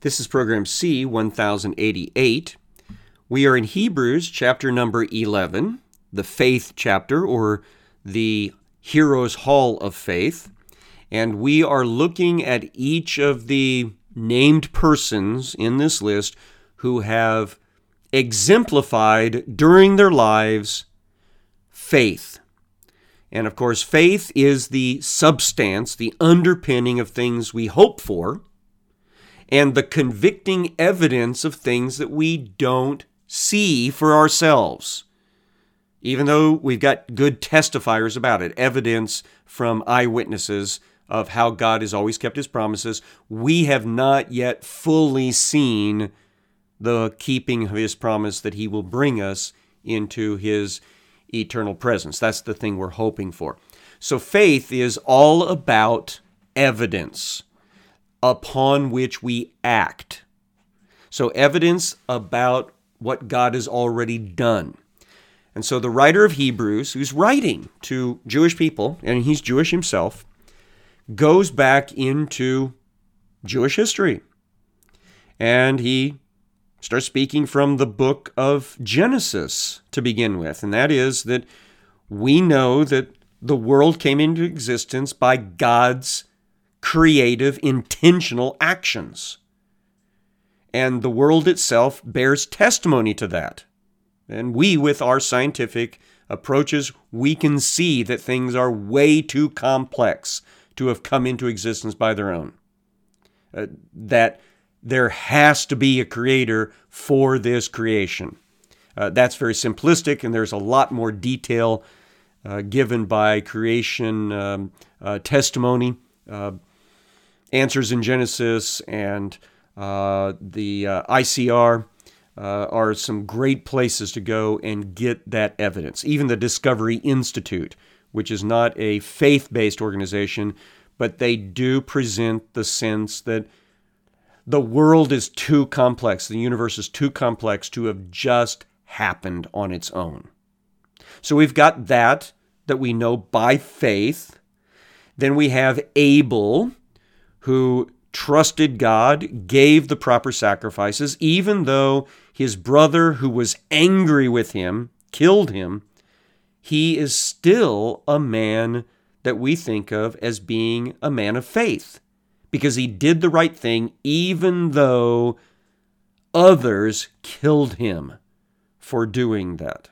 This is program C 1088. We are in Hebrews chapter number 11, the faith chapter, or the Heroes Hall of Faith. And we are looking at each of the named persons in this list who have exemplified during their lives faith. And of course, faith is the substance, the underpinning of things we hope for, and the convicting evidence of things that we don't see for ourselves. Even though we've got good testifiers about it, evidence from eyewitnesses of how God has always kept his promises, we have not yet fully seen the keeping of his promise that he will bring us into his eternal presence. That's the thing we're hoping for. So faith is all about evidence upon which we act. So evidence about what God has already done. And so the writer of Hebrews, who's writing to Jewish people, and he's Jewish himself, goes back into Jewish history. And he starts speaking from the book of Genesis to begin with. And that is that we know that the world came into existence by God's creative, intentional actions. And the world itself bears testimony to that. And we, with our scientific approaches, we can see that things are way too complex to have come into existence by their own. That there has to be a creator for this creation. That's very simplistic, and there's a lot more detail given by creation testimony. Answers in Genesis and the ICR are some great places to go and get that evidence. Even the Discovery Institute, which is not a faith-based organization, but they do present the sense that the world is too complex, the universe is too complex to have just happened on its own. So we've got that we know by faith. Then we have Abel, who trusted God, gave the proper sacrifices, even though his brother, who was angry with him, killed him. He is still a man that we think of as being a man of faith, because he did the right thing even though others killed him for doing that.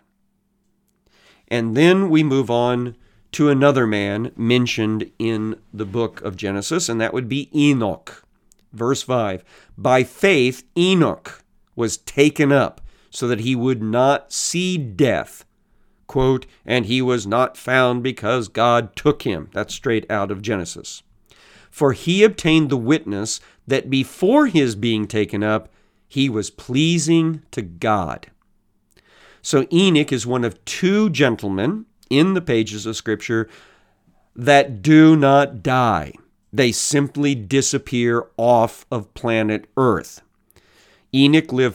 And then we move on to another man mentioned in the book of Genesis, and that would be Enoch. Verse 5, by faith Enoch was taken up so that he would not see death. Quote, and he was not found because God took him. That's straight out of Genesis. For he obtained the witness that before his being taken up, he was pleasing to God. So Enoch is one of two gentlemen in the pages of Scripture that do not die. They simply disappear off of planet Earth. Enoch lived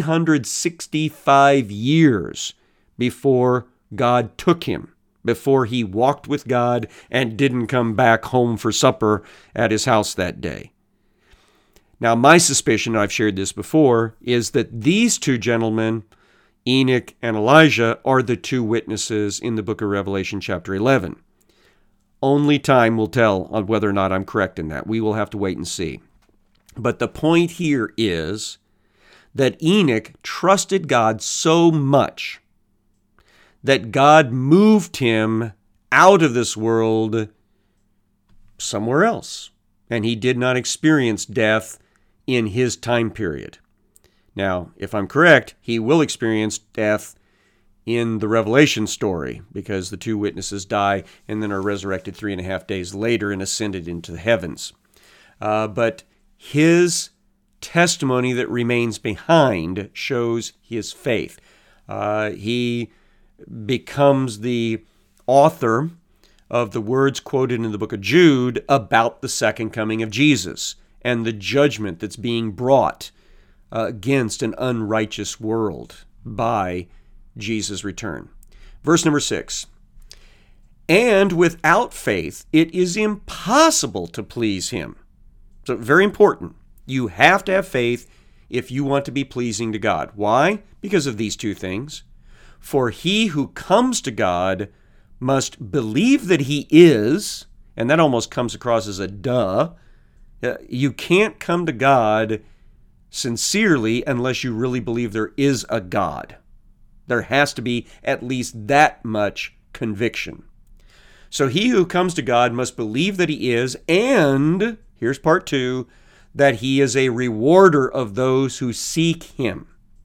365 years before God took him, before he walked with God and didn't come back home for supper at his house that day. Now, my suspicion, I've shared this before, is that these two gentlemen, Enoch and Elijah, are the two witnesses in the book of Revelation chapter 11. Only time will tell on whether or not I'm correct in that. We will have to wait and see. But the point here is that Enoch trusted God so much that God moved him out of this world somewhere else, and he did not experience death in his time period. Now, if I'm correct, he will experience death in the Revelation story, because the two witnesses die and then are resurrected 3.5 days later and ascended into the heavens. But his testimony that remains behind shows his faith. He becomes the author of the words quoted in the book of Jude about the second coming of Jesus and the judgment that's being brought against an unrighteous world by Jesus' return. Verse number 6, and without faith it is impossible to please him. So very important. You have to have faith if you want to be pleasing to God. Why? Because of these two things. For he who comes to God must believe that he is, and that almost comes across as a duh. You can't come to God sincerely unless you really believe there is a God. There has to be at least that much conviction. So he who comes to God must believe that he is, and, here's part 2, that he is a rewarder of those who seek him.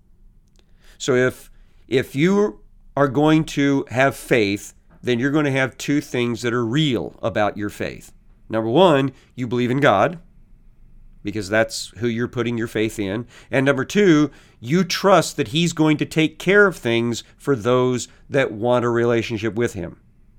So if you are going to have faith, then you're going to have two things that are real about your faith. Number one, you believe in God, because that's who you're putting your faith in. And number two, you trust that he's going to take care of things for those that want a relationship with him.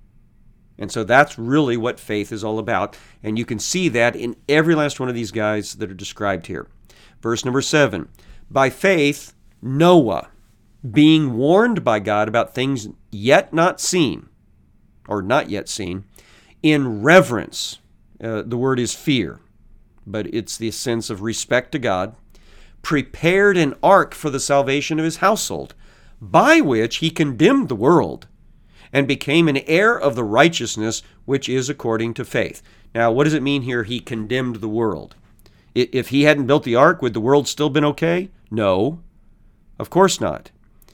And so that's really what faith is all about. And you can see that in every last one of these guys that are described here. Verse number 7, by faith, Noah, being warned by God about things yet not seen, or not yet seen, in reverence, the word is fear, but it's the sense of respect to God, prepared an ark for the salvation of his household, by which he condemned the world, and became an heir of the righteousness which is according to faith. Now, what does it mean here, he condemned the world? If he hadn't built the ark, would the world still been okay? No, of course not.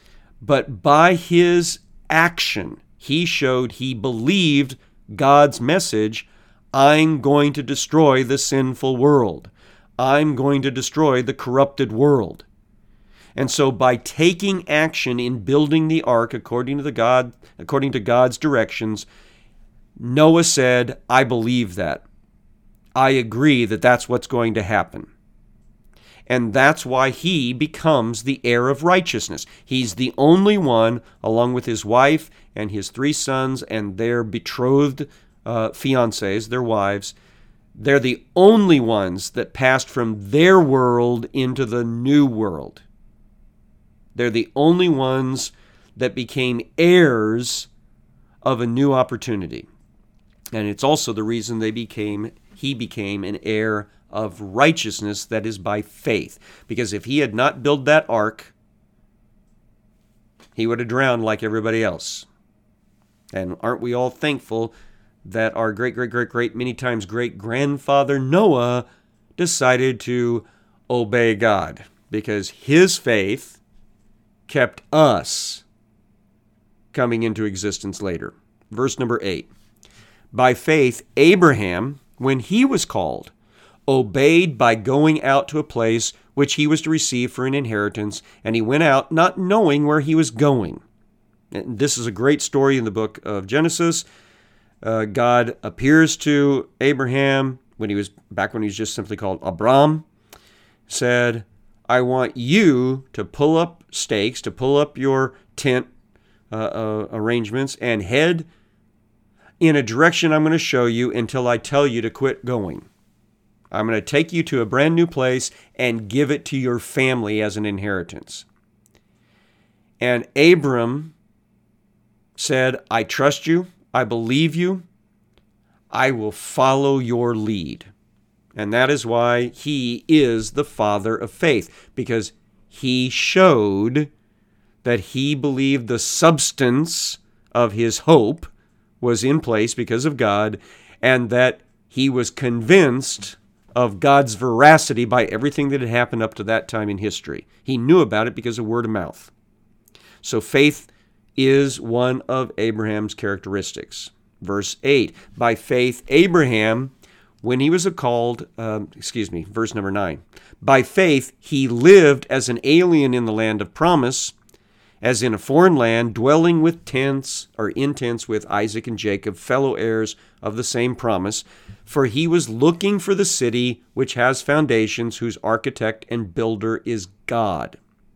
But by his action, he showed he believed God's message, I'm going to destroy the sinful world. I'm going to destroy the corrupted world. And so by taking action in building the ark according to God's directions, Noah said, I believe that. I agree that that's what's going to happen. And that's why he becomes the heir of righteousness. He's the only one, along with his wife and his 3 sons and their betrothed fiancés, their wives. They're the only ones that passed from their world into the new world. They're the only ones that became heirs of a new opportunity. And it's also the reason he became an heir of righteousness, that is by faith. Because if he had not built that ark, he would have drowned like everybody else. And aren't we all thankful that our great, many times great-grandfather Noah decided to obey God? Because his faith kept us coming into existence later. Verse number 8. By faith, Abraham, when he was called, obeyed by going out to a place which he was to receive for an inheritance, and he went out not knowing where he was going. And this is a great story in the book of Genesis. God appears to Abraham when he was just simply called Abram, said, I want you to pull up stakes, to pull up your tent arrangements and head in a direction I'm going to show you until I tell you to quit going. I'm going to take you to a brand new place and give it to your family as an inheritance. And Abram said, I trust you. I believe you. I will follow your lead. And that is why he is the father of faith, because he showed that he believed the substance of his hope was in place because of God, and that he was convinced of God's veracity by everything that had happened up to that time in history. He knew about it because of word of mouth. So faith is one of Abraham's characteristics. Verse 8, by faith Abraham, when he was verse number 9. By faith he lived as an alien in the land of promise, as in a foreign land, dwelling in tents with Isaac and Jacob, fellow heirs of the same promise. For he was looking for the city which has foundations, whose architect and builder is God.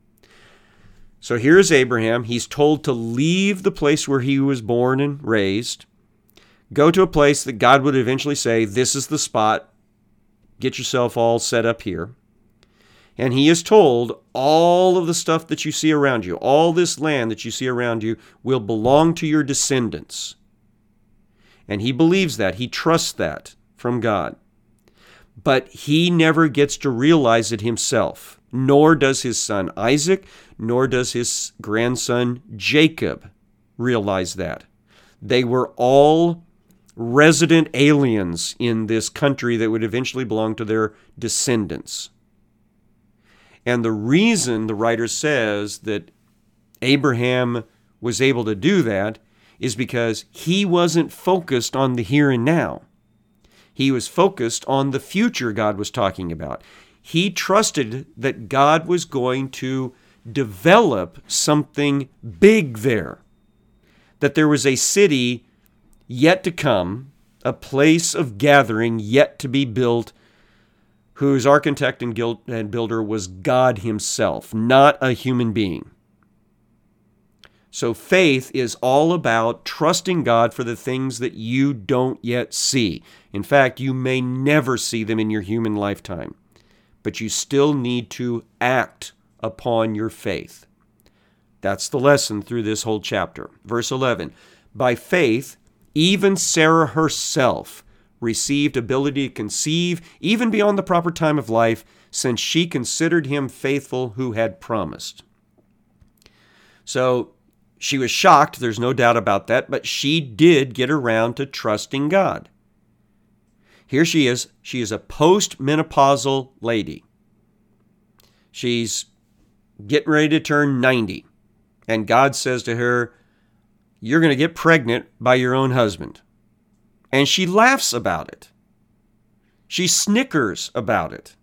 So here's Abraham. He's told to leave the place where he was born and raised, go to a place that God would eventually say, this is the spot, get yourself all set up here. And he is told all of the stuff that you see around you, all this land that you see around you will belong to your descendants. And he believes that. He trusts that from God. but he never gets to realize it himself, nor does his son Isaac, nor does his grandson Jacob realize that. They were all resident aliens in this country that would eventually belong to their descendants. And the reason the writer says that Abraham was able to do that is because he wasn't focused on the here and now. He was focused on the future God was talking about. He trusted that God was going to develop something big there, that there was a city yet to come, a place of gathering yet to be built, whose architect and builder was God himself, not a human being. So faith is all about trusting God for the things that you don't yet see. In fact, you may never see them in your human lifetime, but you still need to act upon your faith. That's the lesson through this whole chapter. Verse 11, by faith, even Sarah herself received ability to conceive even beyond the proper time of life, since she considered him faithful who had promised. So she was shocked, there's no doubt about that, but she did get around to trusting God. Here she is a post-menopausal lady. She's getting ready to turn 90, and God says to her, you're going to get pregnant by your own husband. And she laughs about it. She snickers about it.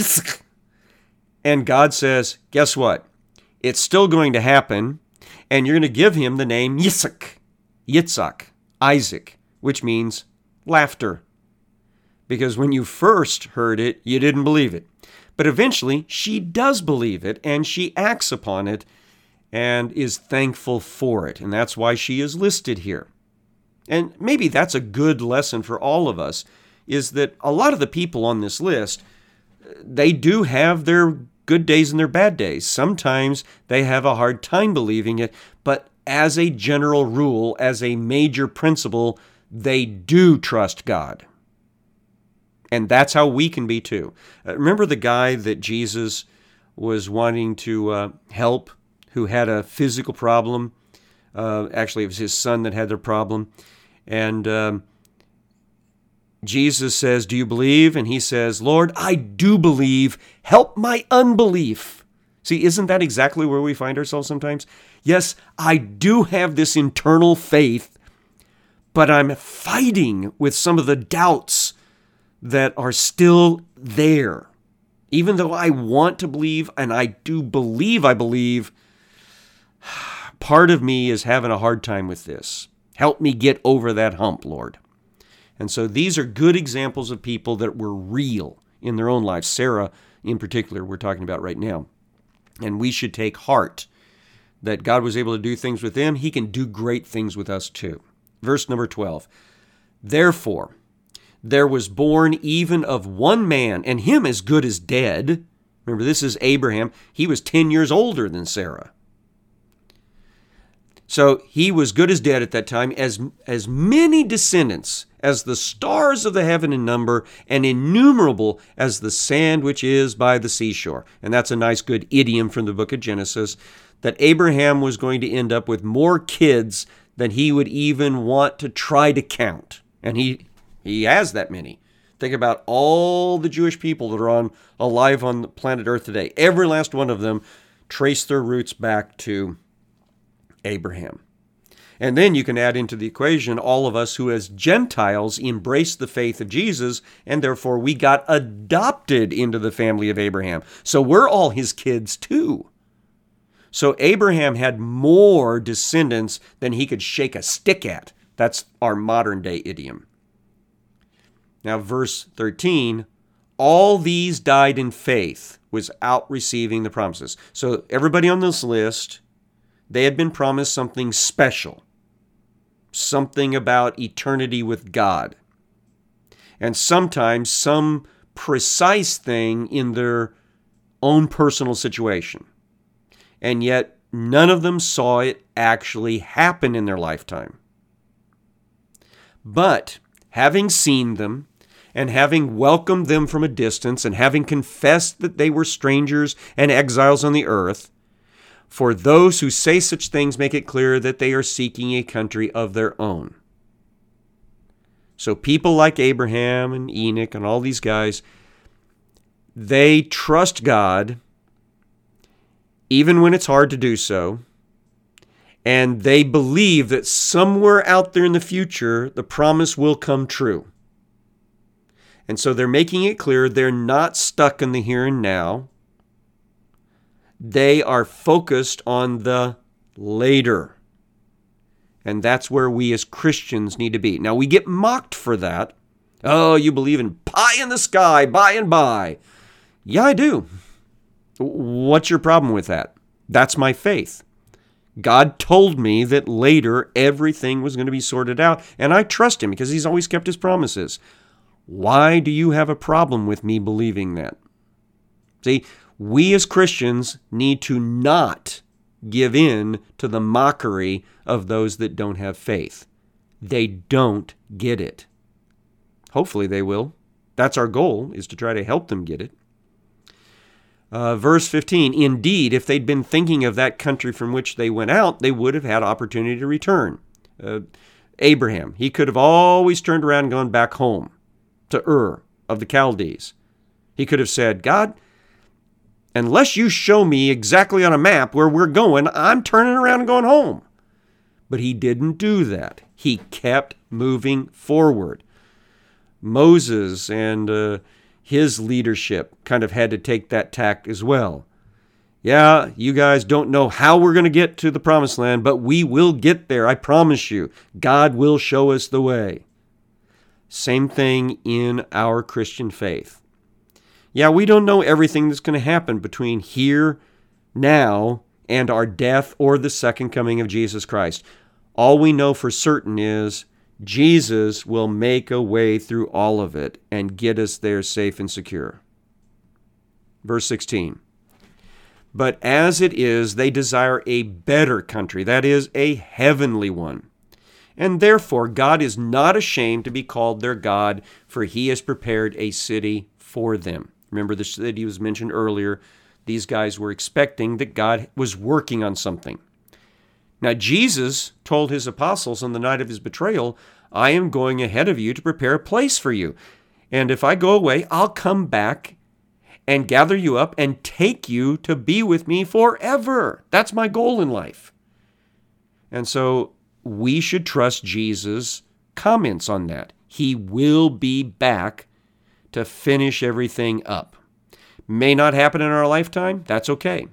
And God says, guess what? It's still going to happen, and you're going to give him the name Yitzhak, Isaac, which means laughter. Because when you first heard it, you didn't believe it. But eventually, she does believe it, and she acts upon it, and is thankful for it. And that's why she is listed here. And maybe that's a good lesson for all of us, is that a lot of the people on this list, they do have their good days and their bad days. Sometimes they have a hard time believing it, but as a general rule, as a major principle, they do trust God. And that's how we can be too. Remember the guy that Jesus was wanting to help, who had a physical problem? Actually, it was his son that had the problem. And Jesus says, do you believe? And he says, Lord, I do believe. Help my unbelief. See, isn't that exactly where we find ourselves sometimes? Yes, I do have this internal faith, but I'm fighting with some of the doubts that are still there. Even though I want to believe, and I do believe I believe, part of me is having a hard time with this. Help me get over that hump, Lord. And so these are good examples of people that were real in their own lives. Sarah, in particular, we're talking about right now. And we should take heart that God was able to do things with them. He can do great things with us too. Verse number 12. Therefore, there was born even of one man, and him as good as dead. Remember, this is Abraham. He was 10 years older than Sarah. So he was good as dead at that time, as many descendants as the stars of the heaven in number, and innumerable as the sand which is by the seashore. And that's a nice good idiom from the book of Genesis, that Abraham was going to end up with more kids than he would even want to try to count. And he has that many. Think about all the Jewish people that are alive on the planet Earth today. Every last one of them trace their roots back to Abraham. And then you can add into the equation all of us who as Gentiles embraced the faith of Jesus, and therefore we got adopted into the family of Abraham. So we're all his kids too. So Abraham had more descendants than he could shake a stick at. That's our modern day idiom. Now verse 13, all these died in faith without receiving the promises. So everybody on this list, they had been promised something special, something about eternity with God, and sometimes some precise thing in their own personal situation. And yet none of them saw it actually happen in their lifetime. But having seen them, and having welcomed them from a distance, and having confessed that they were strangers and exiles on the earth, for those who say such things make it clear that they are seeking a country of their own. So people like Abraham and Enoch and all these guys, they trust God even when it's hard to do so, and they believe that somewhere out there in the future, the promise will come true. And so they're making it clear they're not stuck in the here and now. They are focused on the later. And that's where we as Christians need to be. Now, we get mocked for that. Oh, you believe in pie in the sky, by and by. Yeah, I do. What's your problem with that? That's my faith. God told me that later everything was going to be sorted out, and I trust him because he's always kept his promises. Why do you have a problem with me believing that? See, we as Christians need to not give in to the mockery of those that don't have faith. They don't get it. Hopefully they will. That's our goal, is to try to help them get it. Verse 15, indeed, if they'd been thinking of that country from which they went out, they would have had opportunity to return. Abraham, he could have always turned around and gone back home to Ur of the Chaldees. He could have said, God, unless you show me exactly on a map where we're going, I'm turning around and going home. But he didn't do that. He kept moving forward. Moses and his leadership kind of had to take that tack as well. Yeah, you guys don't know how we're going to get to the promised land, but we will get there, I promise you. God will show us the way. Same thing in our Christian faith. Yeah, we don't know everything that's going to happen between here, now, and our death or the second coming of Jesus Christ. All we know for certain is Jesus will make a way through all of it and get us there safe and secure. Verse 16. But as it is, they desire a better country, that is, a heavenly one. And therefore, God is not ashamed to be called their God, for he has prepared a city for them. Remember the city was mentioned earlier. These guys were expecting that God was working on something. Now, Jesus told his apostles on the night of his betrayal, I am going ahead of you to prepare a place for you. And if I go away, I'll come back and gather you up and take you to be with me forever. That's my goal in life. And so we should trust Jesus' comments on that. He will be back to finish everything up. May not happen in our lifetime. That's okay.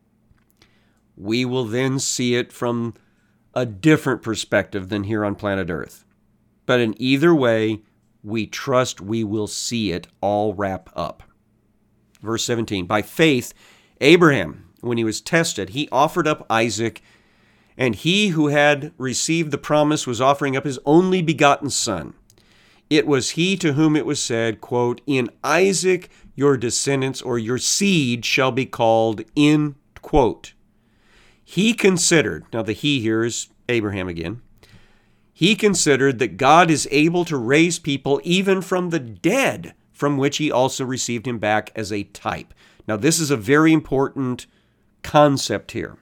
We will then see it from a different perspective than here on planet Earth. But in either way, we trust we will see it all wrap up. Verse 17, by faith, Abraham, when he was tested, he offered up Isaac, and he who had received the promise was offering up his only begotten son. It was he to whom it was said, quote, in Isaac your descendants or your seed shall be called, end quote. He considered, now the he here is Abraham again, he considered that God is able to raise people even from the dead, from which he also received him back as a type. Now this is a very important concept here.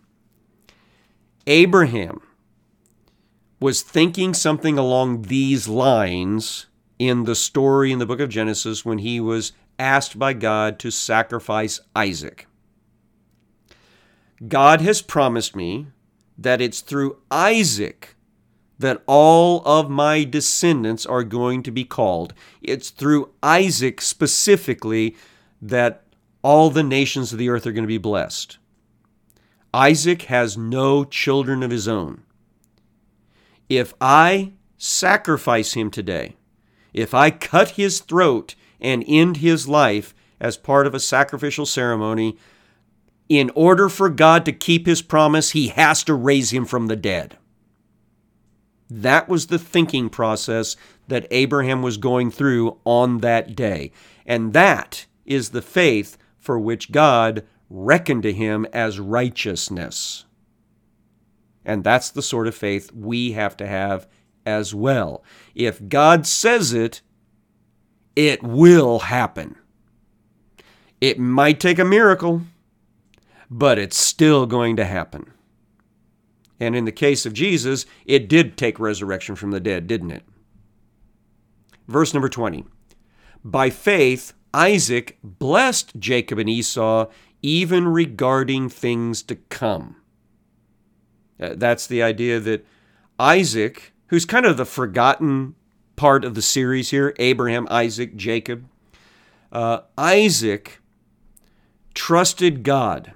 Abraham was thinking something along these lines in the story in the book of Genesis when he was asked by God to sacrifice Isaac. God has promised me that it's through Isaac that all of my descendants are going to be called. It's through Isaac specifically that all the nations of the earth are going to be blessed. Isaac has no children of his own. If I sacrifice him today, if I cut his throat and end his life as part of a sacrificial ceremony, in order for God to keep his promise, he has to raise him from the dead. That was the thinking process that Abraham was going through on that day. And that is the faith for which God reckoned to him as righteousness. And that's the sort of faith we have to have as well. If God says it, It will happen. It might take a miracle, but it's still going to happen. And in the case of Jesus, it did take resurrection from the dead, didn't it? Verse number 20. By faith, Isaac blessed Jacob and Esau, even regarding things to come. That's the idea that Isaac, who's kind of the forgotten part of the series here, Abraham, Isaac, Jacob, Isaac trusted God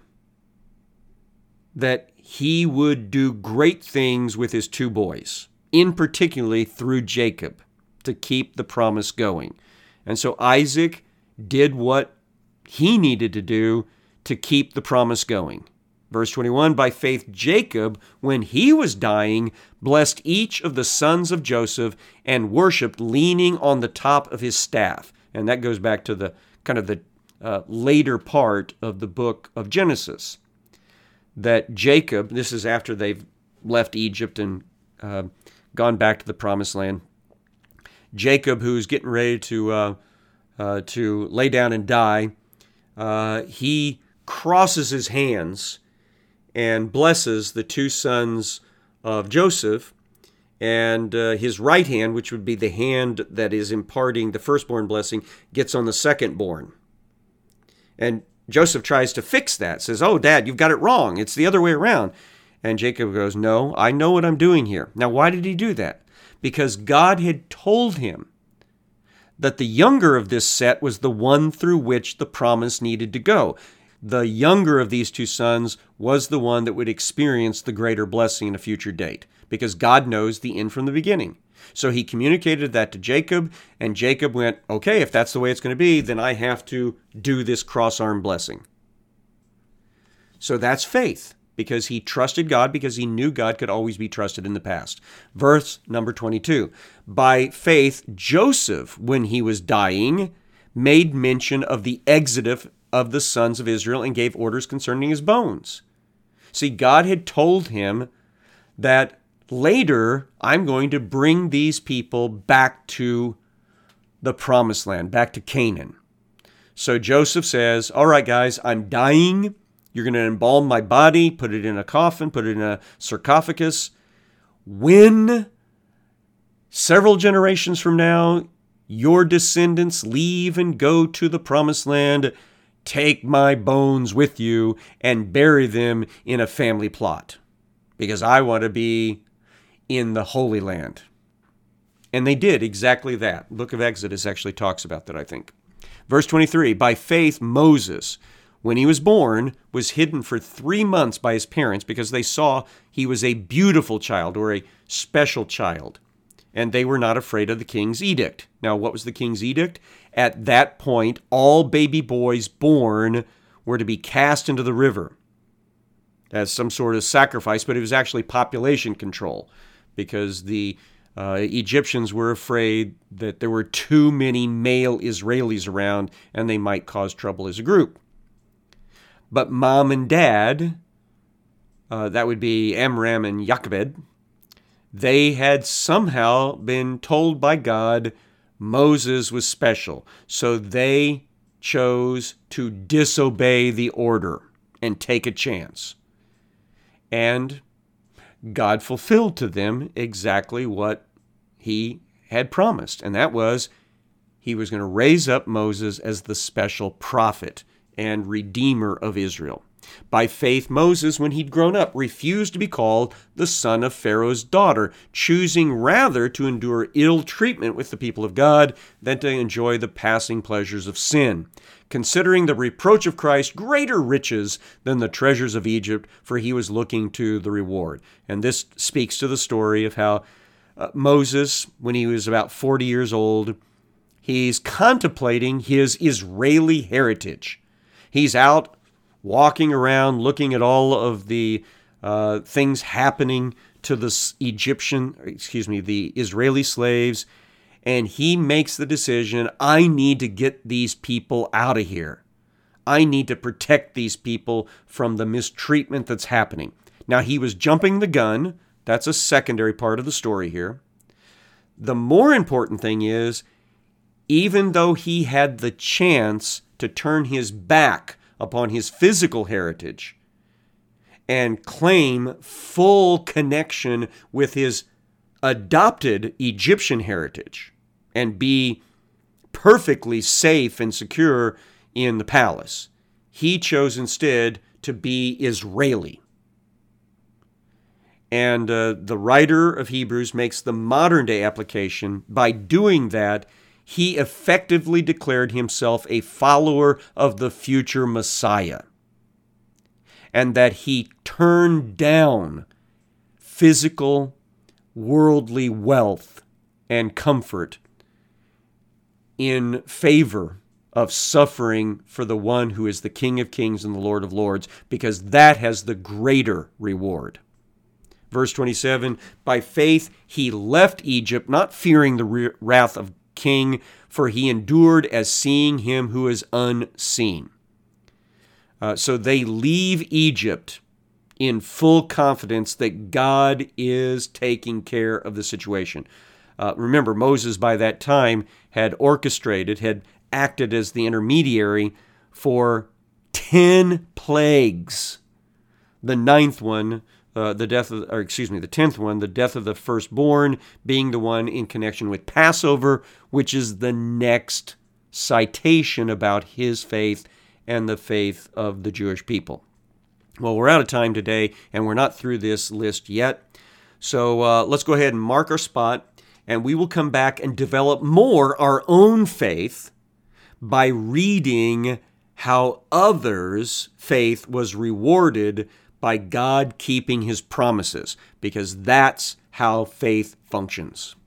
that he would do great things with his two boys, in particularly through Jacob, to keep the promise going. And so Isaac did what he needed to do to keep the promise going. Verse 21, by faith Jacob, when he was dying, blessed each of the sons of Joseph and worshiped leaning on the top of his staff. And that goes back to the kind of the later part of the book of Genesis. That Jacob, this is after they've left Egypt and gone back to the promised land. Jacob, who's getting ready to lay down and die, he crosses his hands and blesses the two sons of Joseph, and his right hand, which would be the hand that is imparting the firstborn blessing, gets on the secondborn. And Joseph tries to fix that, says, "Oh, Dad, you've got it wrong. It's the other way around." And Jacob goes, "No, I know what I'm doing here." Now, why did he do that? Because God had told him that the younger of this set was the one through which the promise needed to go. The younger of these two sons was the one that would experience the greater blessing in a future date, because God knows the end from the beginning. So he communicated that to Jacob, and Jacob went, okay, if that's the way it's going to be, then I have to do this cross-arm blessing. So that's faith, because he trusted God, because he knew God could always be trusted in the past. Verse number 22, by faith Joseph, when he was dying, made mention of the exodus of the sons of Israel and gave orders concerning his bones. See, God had told him that later I'm going to bring these people back to the promised land, back to Canaan. So Joseph says, all right, guys, I'm dying. You're going to embalm my body, put it in a coffin, put it in a sarcophagus. When several generations from now, your descendants leave and go to the promised land, take my bones with you and bury them in a family plot, because I want to be in the Holy Land. And they did exactly that. The book of Exodus actually talks about that, I think. Verse 23, by faith Moses, when he was born, was hidden for 3 months by his parents because they saw he was a beautiful child or a special child. And they were not afraid of the king's edict. Now, what was the king's edict? At that point, all baby boys born were to be cast into the river as some sort of sacrifice, but it was actually population control because the Egyptians were afraid that there were too many male Israelis around and they might cause trouble as a group. But mom and dad, that would be Amram and Jochebed, they had somehow been told by God Moses was special. So they chose to disobey the order and take a chance. And God fulfilled to them exactly what he had promised. And that was he was going to raise up Moses as the special prophet and redeemer of Israel. By faith, Moses, when he'd grown up, refused to be called the son of Pharaoh's daughter, choosing rather to endure ill treatment with the people of God than to enjoy the passing pleasures of sin, considering the reproach of Christ greater riches than the treasures of Egypt, for he was looking to the reward. And this speaks to the story of how Moses, when he was about 40 years old, he's contemplating his Israeli heritage. He's out walking around, looking at all of the things happening to the the Israeli slaves, and he makes the decision, I need to get these people out of here. I need to protect these people from the mistreatment that's happening. Now, he was jumping the gun. That's a secondary part of the story here. The more important thing is, even though he had the chance to turn his back upon his physical heritage and claim full connection with his adopted Egyptian heritage and be perfectly safe and secure in the palace, he chose instead to be Israeli. And the writer of Hebrews makes the modern day application. By doing that, he effectively declared himself a follower of the future Messiah, and that he turned down physical, worldly wealth and comfort in favor of suffering for the one who is the King of Kings and the Lord of Lords, because that has the greater reward. Verse 27, by faith he left Egypt, not fearing the wrath of king, for he endured as seeing him who is unseen. So they leave Egypt in full confidence that God is taking care of the situation. Remember, Moses by that time had acted as the intermediary for 10 plagues. The 10th one, the death of the firstborn, being the one in connection with Passover, which is the next citation about his faith and the faith of the Jewish people. Well, we're out of time today, and we're not through this list yet. So let's go ahead and mark our spot, and we will come back and develop more our own faith by reading how others' faith was rewarded by God keeping his promises, because that's how faith functions.